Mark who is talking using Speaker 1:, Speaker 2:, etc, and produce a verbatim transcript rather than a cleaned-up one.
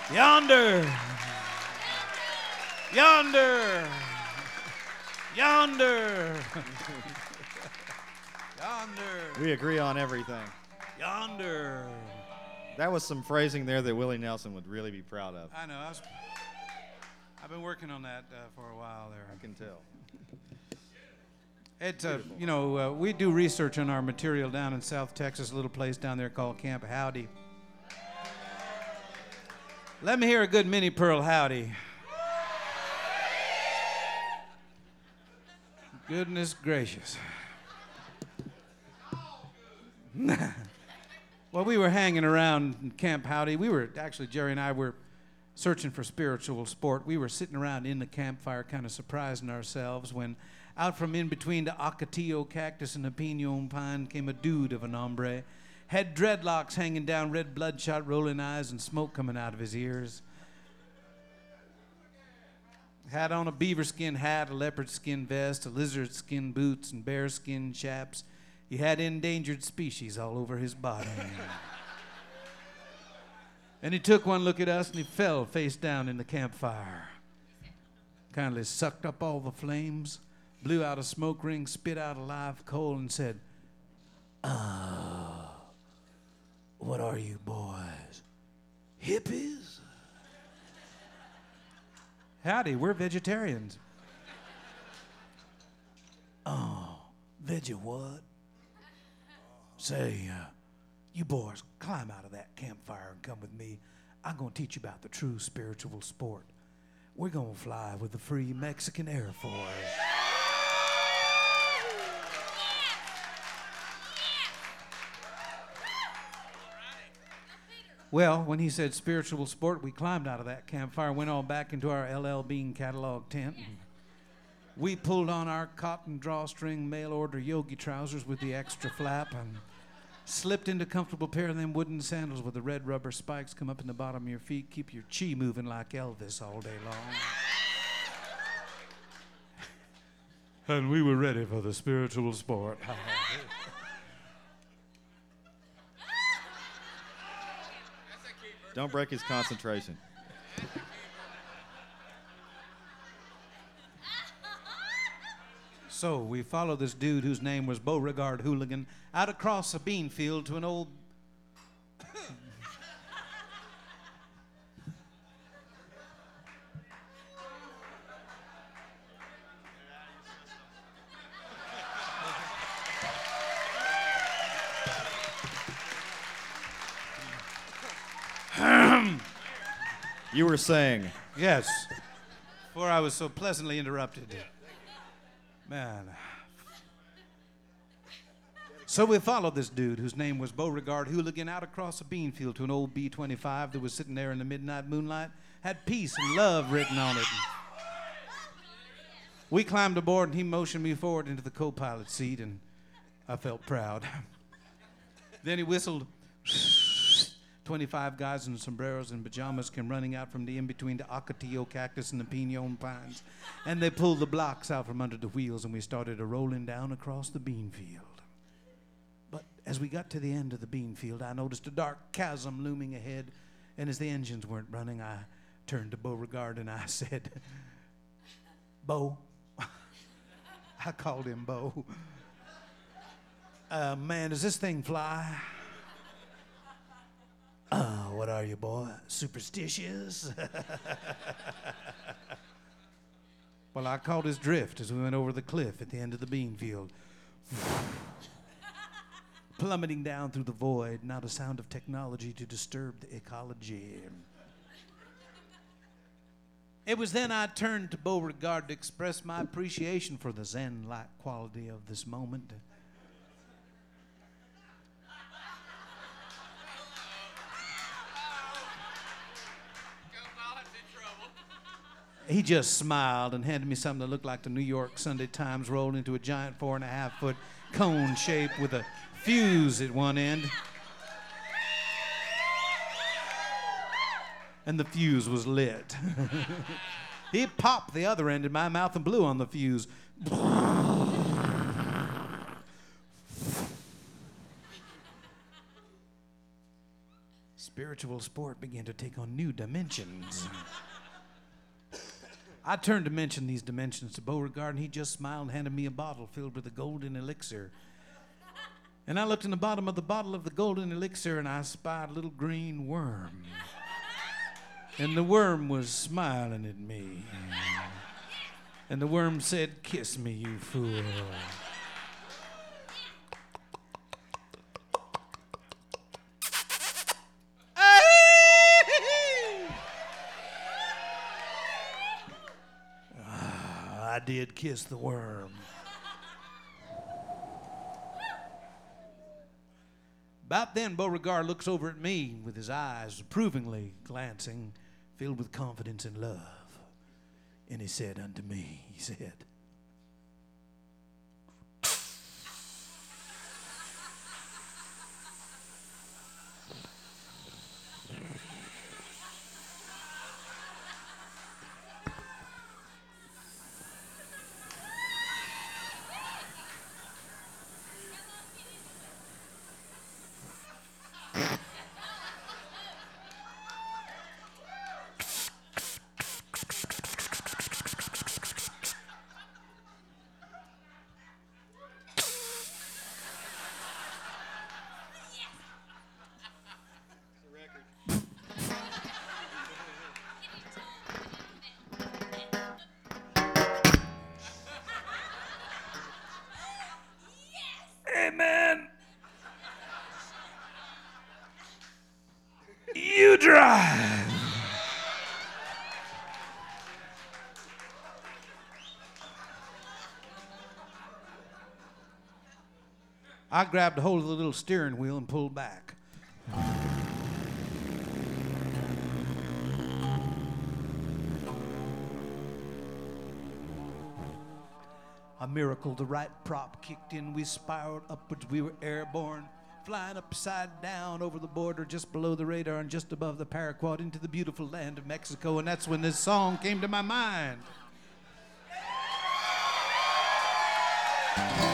Speaker 1: Yonder. Yonder. Yonder. Yonder.
Speaker 2: We agree on everything.
Speaker 1: Yonder.
Speaker 2: That was some phrasing there that Willie Nelson would really be proud of.
Speaker 1: I know. I was, I've been working on that uh, for a while there.
Speaker 2: I can tell.
Speaker 1: It, uh, you know, uh, we do research on our material down in South Texas, a little place down there called Camp Howdy. Let me hear a good mini Pearl Howdy. Goodness gracious. Well, we were hanging around in Camp Howdy. We were, actually, Jerry and I were searching for spiritual sport. We were sitting around in the campfire kind of surprising ourselves when out from in between the Ocotillo cactus and the pinon pine came a dude of an hombre. Had dreadlocks hanging down, red bloodshot, rolling eyes, and smoke coming out of his ears. Had on a beaver skin hat, a leopard skin vest, a lizard skin boots, and bear skin chaps. He had endangered species all over his body. And he took one look at us and he fell face down in the campfire. Kindly sucked up all the flames, blew out a smoke ring, spit out a live coal, and said, "Oh, what are you boys? Hippies?" Howdy, we're vegetarians. "Oh, veggie what? Say, uh, you boys climb out of that campfire and come with me. I'm going to teach you about the true spiritual sport. We're going to fly with the Free Mexican Air Force." Well, when he said spiritual sport, we climbed out of that campfire, went on back into our L L Bean catalog tent. And we pulled on our cotton drawstring mail-order yogi trousers with the extra flap and slipped into a comfortable pair of them wooden sandals with the red rubber spikes come up in the bottom of your feet, keep your chi moving like Elvis all day long. And we were ready for the spiritual sport.
Speaker 2: Don't break his concentration.
Speaker 1: So we followed this dude whose name was Beauregard Hooligan out across a bean field to an old...
Speaker 2: You were saying.
Speaker 1: Yes, before I was so pleasantly interrupted. Man. So we followed this dude whose name was Beauregard Hooligan out across a bean field to an old B twenty-five that was sitting there in the midnight moonlight, had peace and love written on it. We climbed aboard and he motioned me forward into the co-pilot seat and I felt proud. Then he whistled. twenty-five guys in sombreros and pajamas came running out from the in-between the Ocotillo cactus and the pinon pines. And they pulled the blocks out from under the wheels and we started a rolling down across the bean field. But as we got to the end of the bean field, I noticed a dark chasm looming ahead. And as the engines weren't running, I turned to Beauregard and I said, "Beau." I called him Beau. Uh, man, does this thing fly? "Oh, what are you, boy? Superstitious?" Well, I caught his drift as we went over the cliff at the end of the bean field. Plummeting down through the void, not a sound of technology to disturb the ecology. It was then I turned to Beauregard to express my appreciation for the Zen-like quality of this moment. He just smiled and handed me something that looked like the New York Sunday Times rolled into a giant four and a half foot cone shape with a fuse at one end. And the fuse was lit. He popped the other end in my mouth and blew on the fuse. spiritual sport began to take on new dimensions. I turned to mention these dimensions to Beauregard, and he just smiled and handed me a bottle filled with a golden elixir. And I looked in the bottom of the bottle of the golden elixir, and I spied a little green worm. And the worm was smiling at me. And the worm said, "Kiss me, you fool." I did kiss the worm. About then, Beauregard looks over at me with his eyes approvingly glancing, filled with confidence and love. And he said unto me, he said, "Amen. You drive." I grabbed a hold of the little steering wheel and pulled back. A miracle, the right prop kicked in. We spiraled upwards. We were airborne, flying upside down over the border, just below the radar and just above the paraquat into the beautiful land of Mexico. And that's when this song came to my mind.